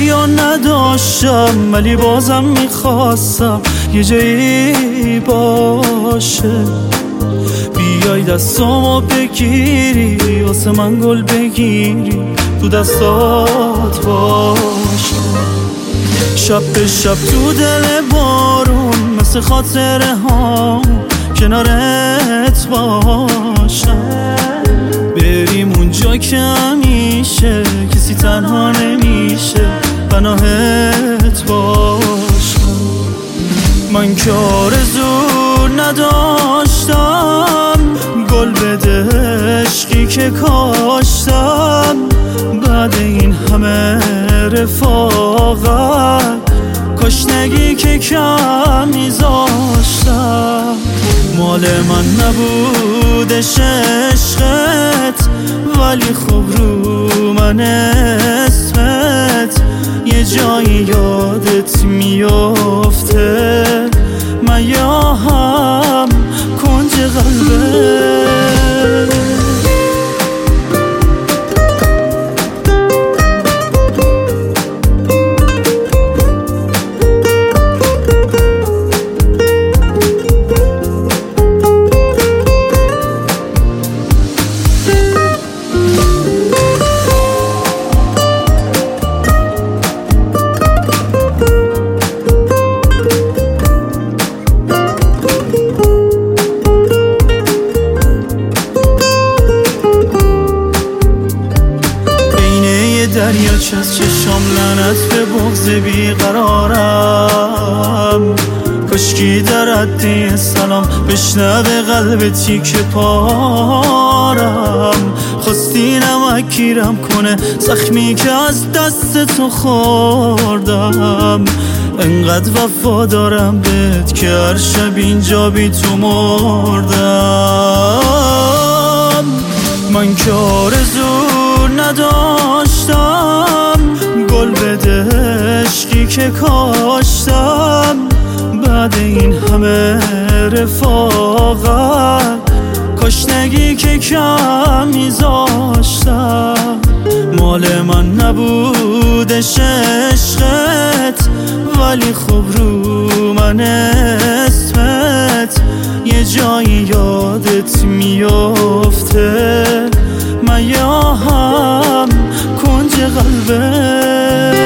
یا نداشتم، ولی بازم میخواستم یه جایی باشه. بیای دستامو بگیری، واسه من گل بگیری، تو دستات باشه. شب به شب تو دل بارون، مثل خاطره ها کنارت باشم. بریم اونجا که همیشه کسی تنها نمیشه، پناهت باشم. من که آرزو نداشتم، گل بده عشقی که کاشتم. بعد این همه رفاقت، کاش نگی که کم میذاشتم. مال من نبودش عشقت، ولی خوب رو من اسمت یه جایی یادت میافته. من یا هم کنج قلبت. دریاچه از چشام لعنت به بغض بیقرارم. کاشکی در عده سلام بشنوه قلب تیک پارم. خواستی نمک گیرم کنه زخمی که از دست تو خوردم. انقدر وفادارم بهت که هر شب اینجا بی تو مردم. من که آرزو نداشتم، گل بده عشقی که کاشتم. بعد این همه رفاقت، کاش نگی که کم میذاشتم. مال من نبودش عشقت، ولی خوب رو من اسمت یه جایی یادت میافته. من یا هم کنج قلبت.